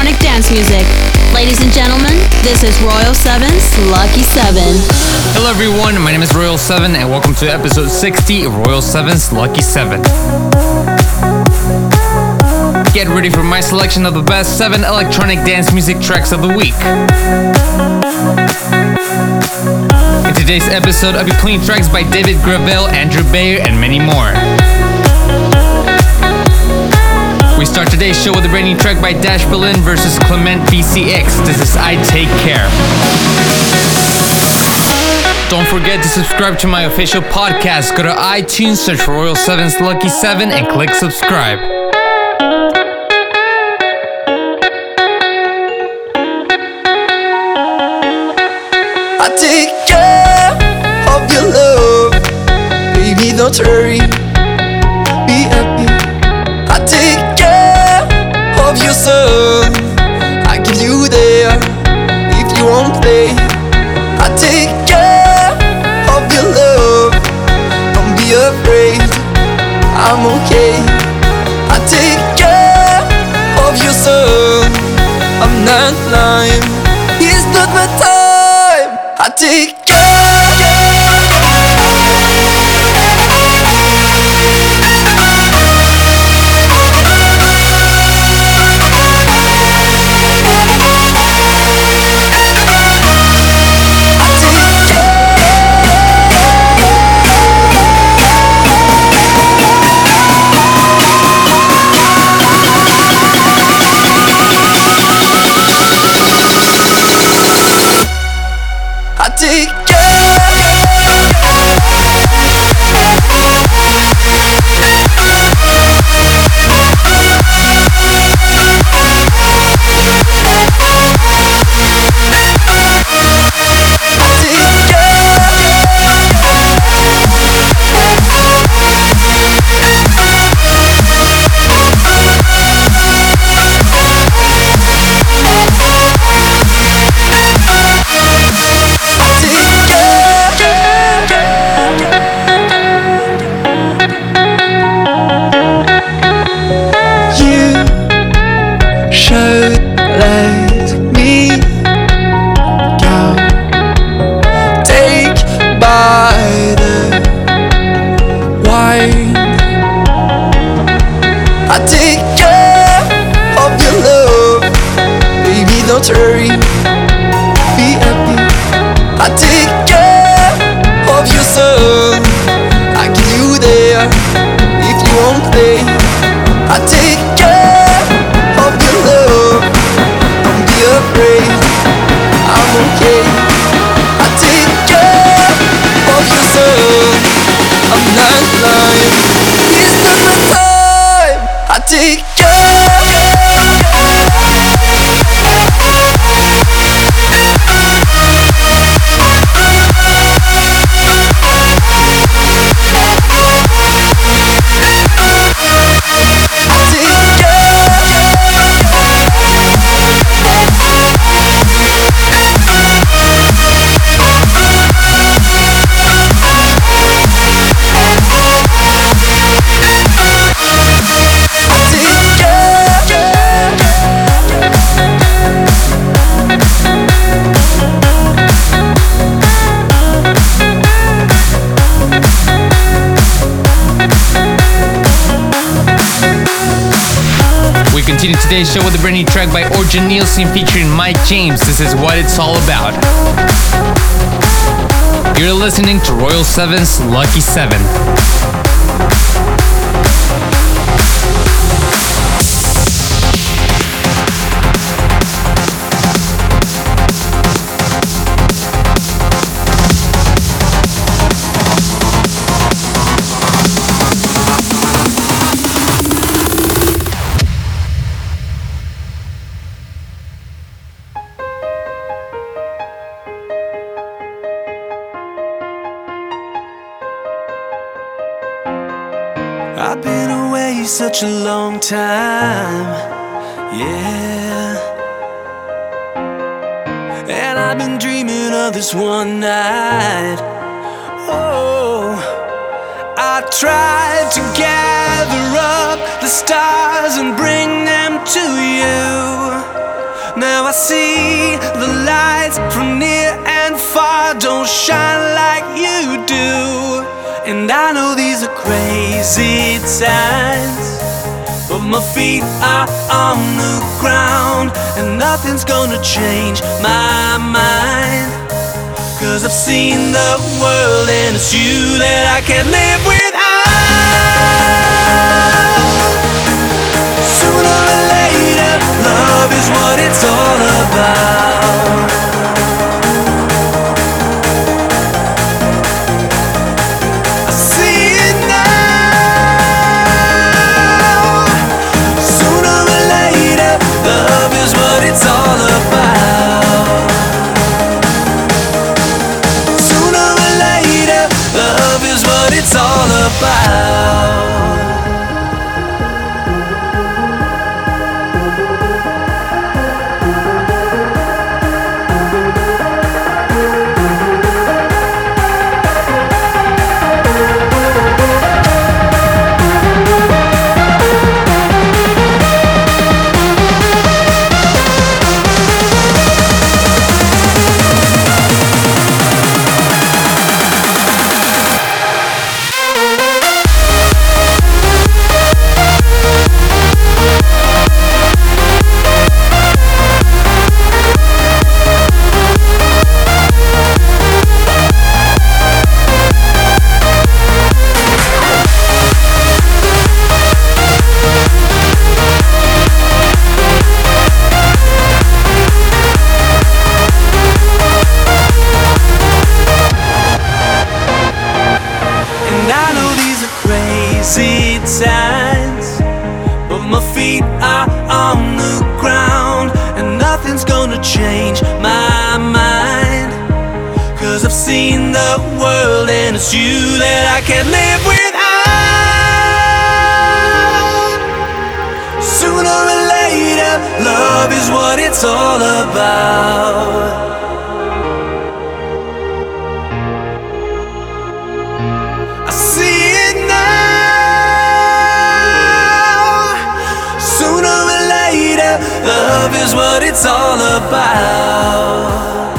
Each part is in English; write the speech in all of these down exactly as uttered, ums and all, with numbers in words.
electronic dance music. Ladies and gentlemen, this is Royal seven's Lucky seven. Hello everyone, my name is Royal seven and welcome to episode sixty of Royal seven's Lucky seven. Get ready for my selection of the best seven electronic dance music tracks of the week. In today's episode, I'll be playing tracks by David Gravell, Andrew Bayer, and many more. We start today's show with a brand new track by Dash Berlin versus Clement B C X. This is I Take Care. Don't forget to subscribe to my official podcast. Go to iTunes, search for Royal seven's Lucky seven, and click subscribe. I take care of your love, baby, don't hurry, be happy. I take care of your son, I give you there, if you won't play. I take care of your love, don't be afraid, I'm okay. I take care of your son, I'm not lying, it's not my time. I take care. Today's show with a brand new track by Orjan Nilsen featuring Mike James. This is what it's all about. You're listening to Royal seven's Lucky seven. I've been away such a long time, yeah. And I've been dreaming of this one night. Oh, I tried to gather up the stars and bring them to you. Now I see the lights from near and far don't shine like you do. And I know these are crazy times, but my feet are on the ground, and nothing's gonna change my mind. Cause I've seen the world, and it's you that I can't live without. Sooner or later, love is what it's all about. I see it now. Sooner or later, love is what it's all about. Sooner or later, love is what it's all about. Times, but my feet are on the ground, and nothing's gonna change my mind. Cause I've seen the world, and it's you that I can't live without. Sooner or later, love is what it's all about. I see it now. Love is what it's all about.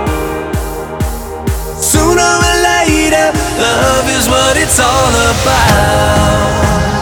Sooner or later, love is what it's all about.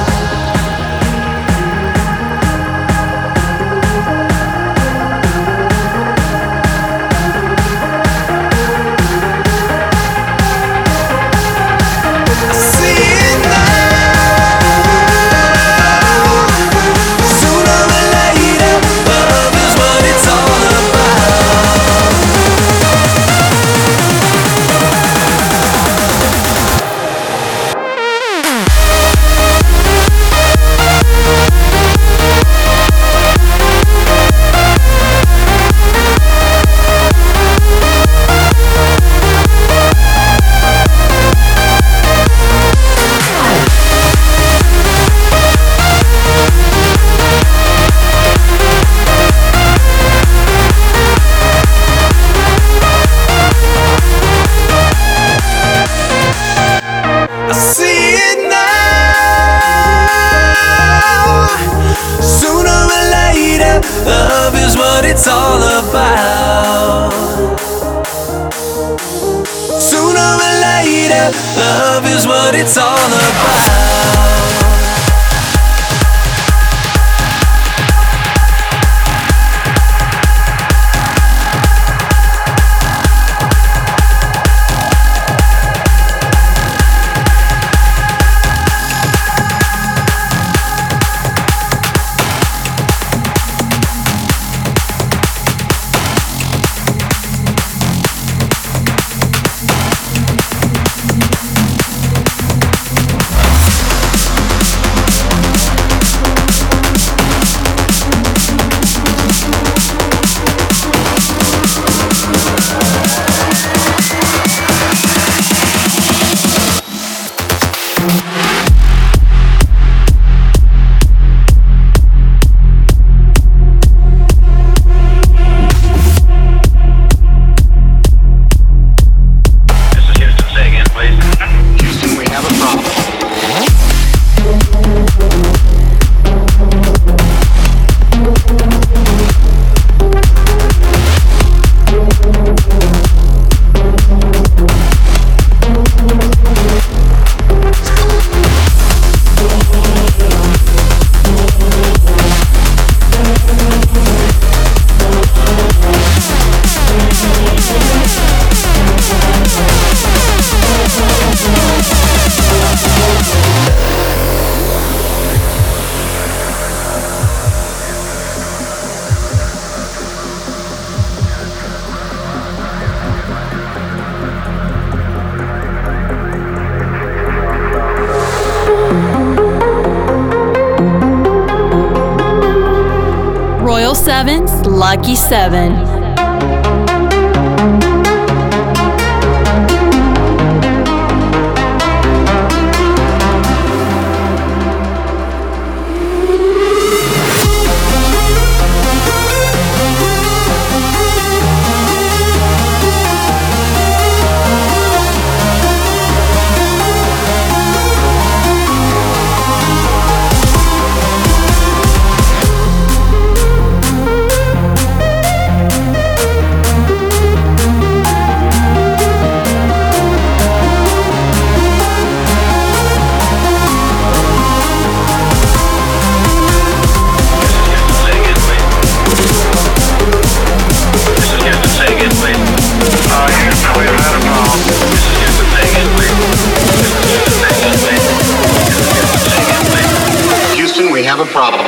Love is what it's all about. Sooner or later, love is what it's all about. seven's Lucky Seven. We have a problem.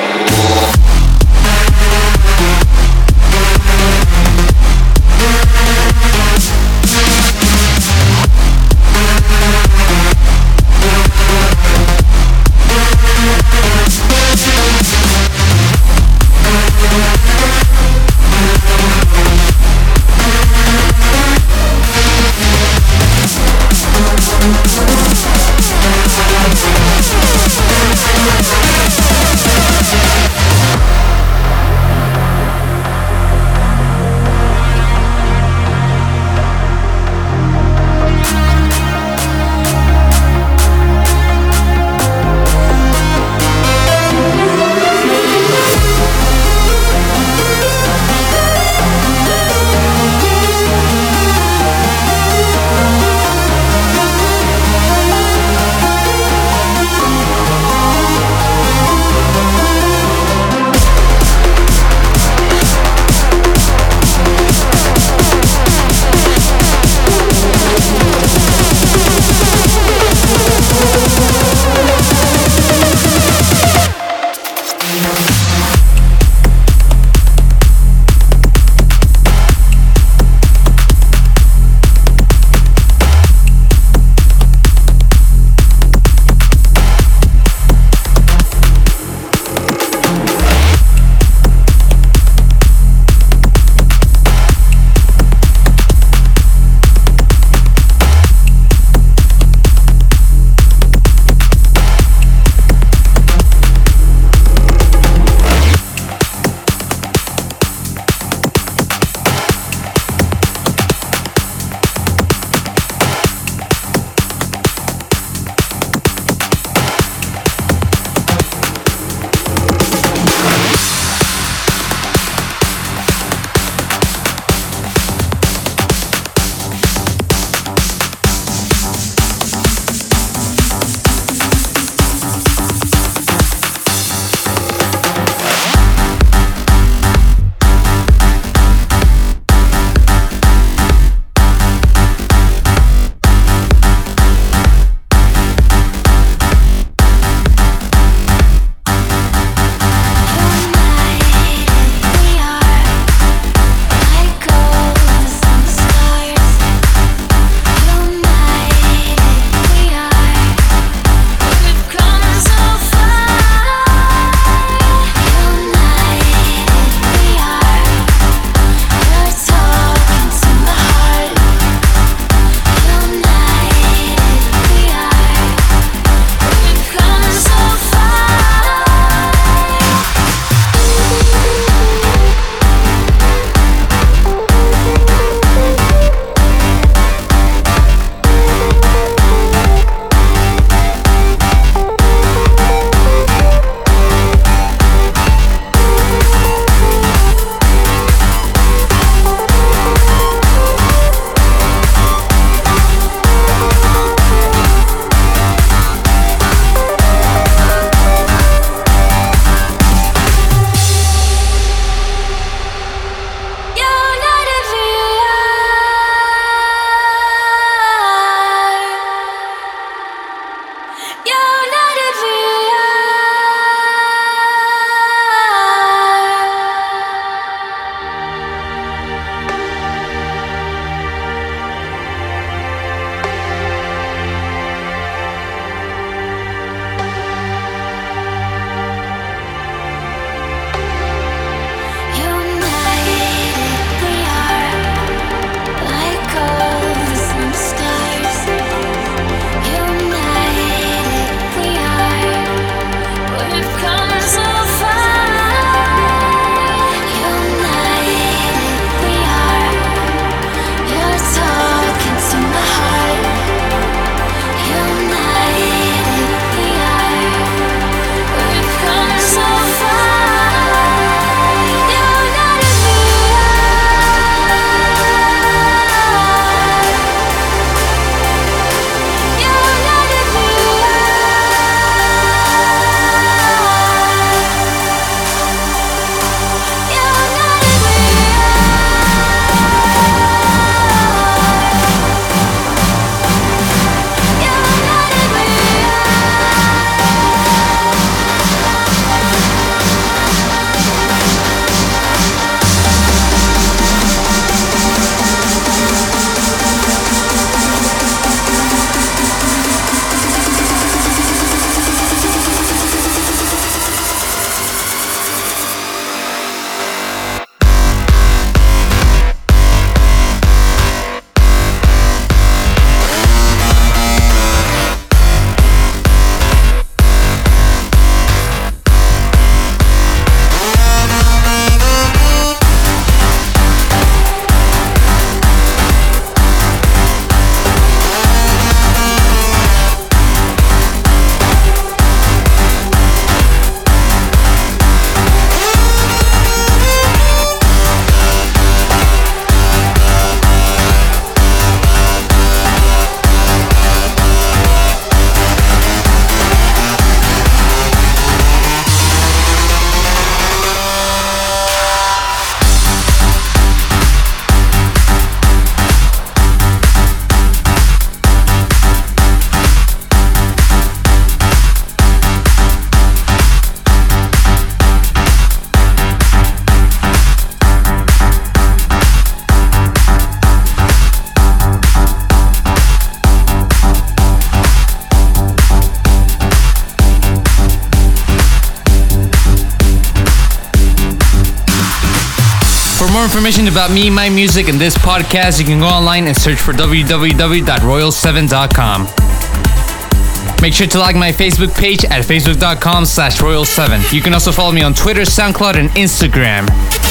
For more information about me, my music, and this podcast, you can go online and search for w w w dot royal seven dot com. Make sure to like my Facebook page at facebook.com slash royal7. You can also follow me on Twitter, SoundCloud, and Instagram.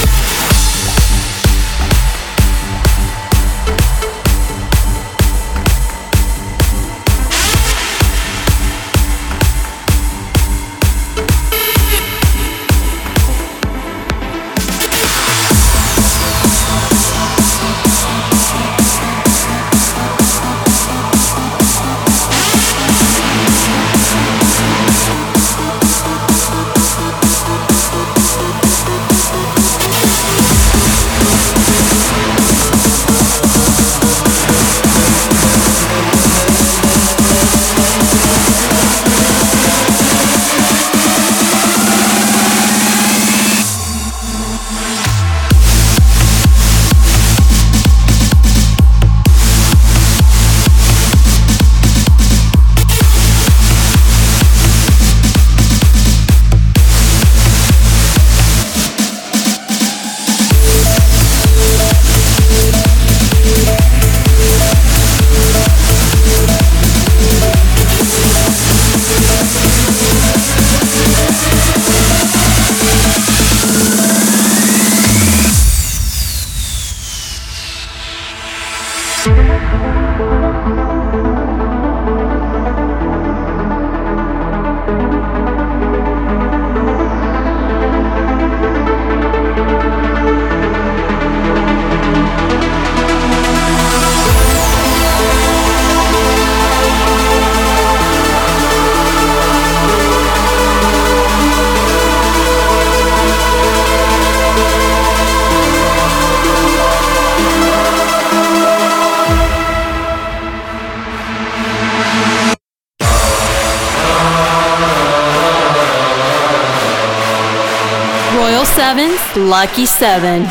Royal seven's Lucky seven.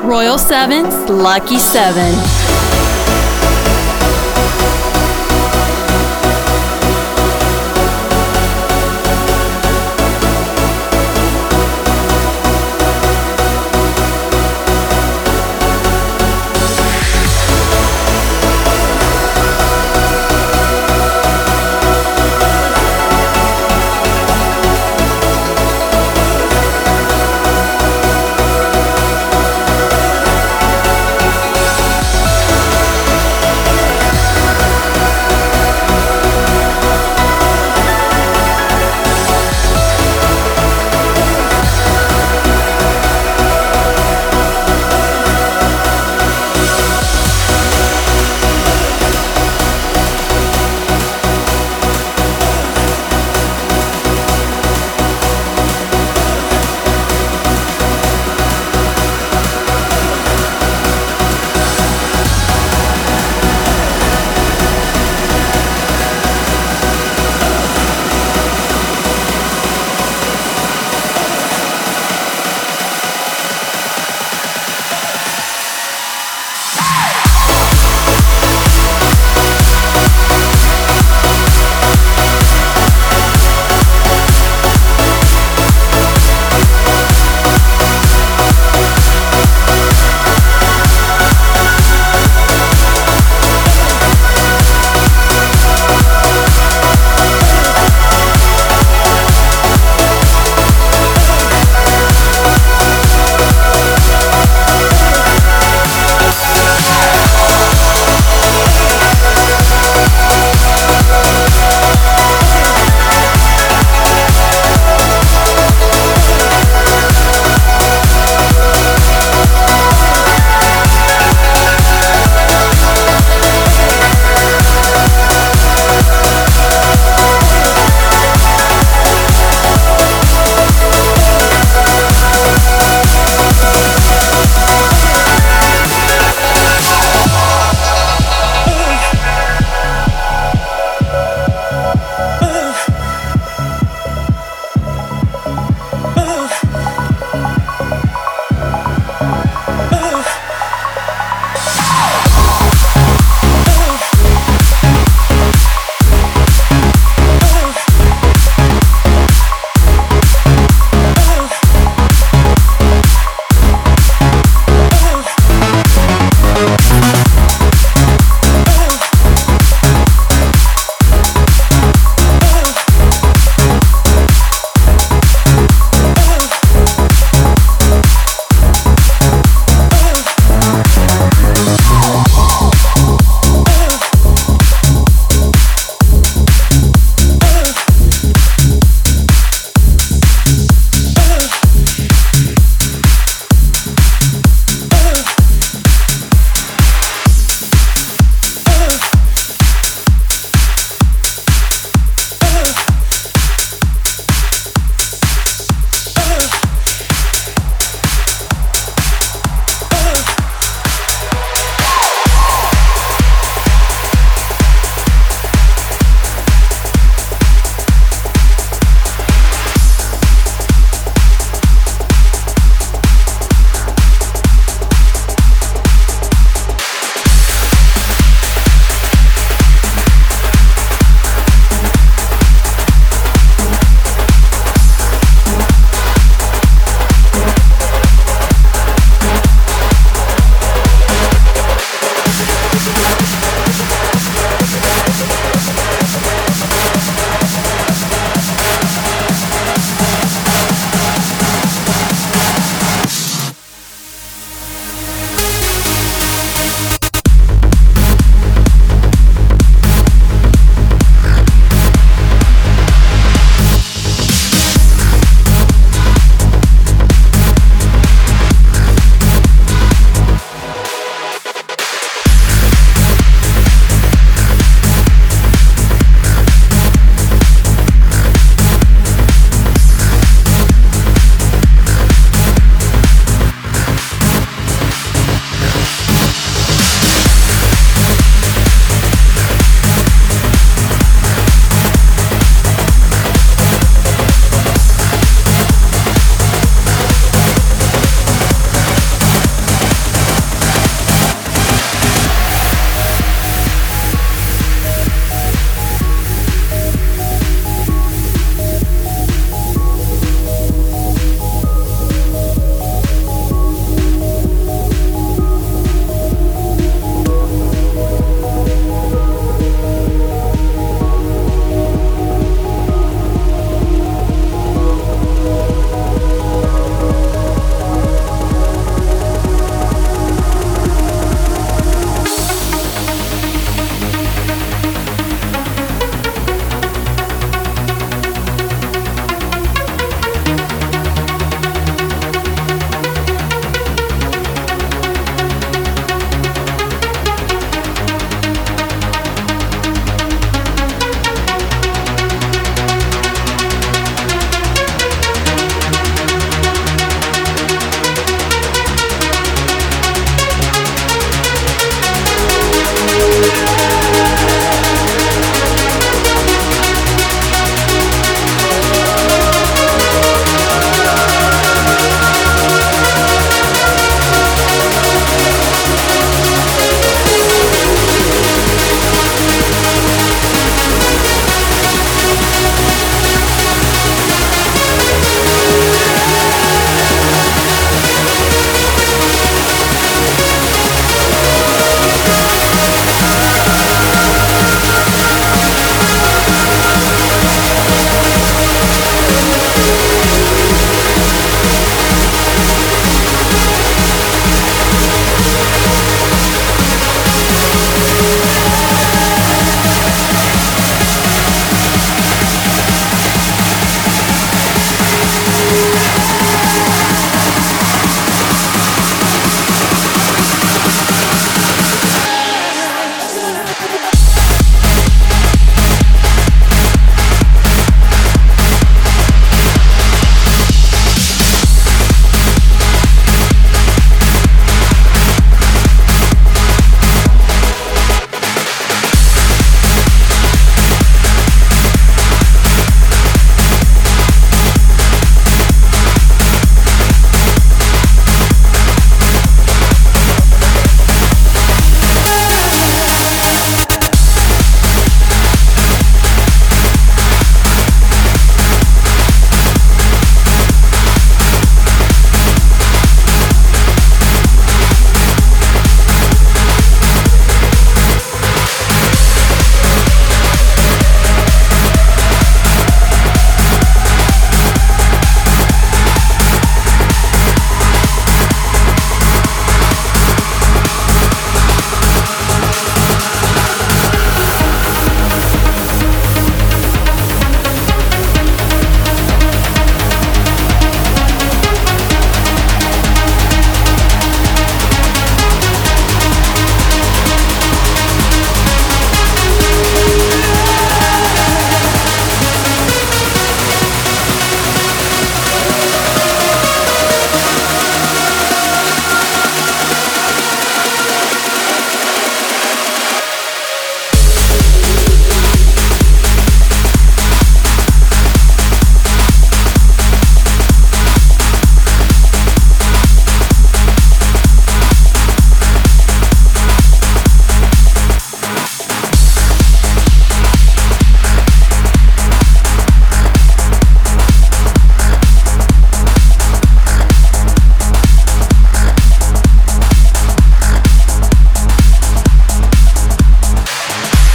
Royal seven's Lucky seven.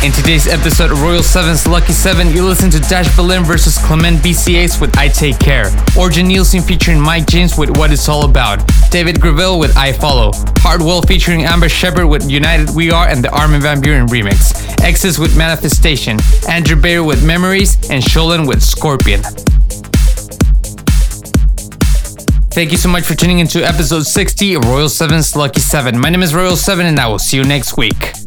In today's episode of Royal seven's Lucky seven, you listen to Dash Berlin versus Clement B C Ace with I Take Care, Orjan Nielsen featuring Mike James with What It's All About, David Graville with I Follow, Hardwell featuring Amber Shepard with United We Are and the Armin van Buuren remix, Exes with Manifestation, Andrew Bayer with Memories, and Sholin with Scorpion. Thank you so much for tuning into episode sixty of Royal seven's Lucky seven. My name is Royal seven and I will see you next week.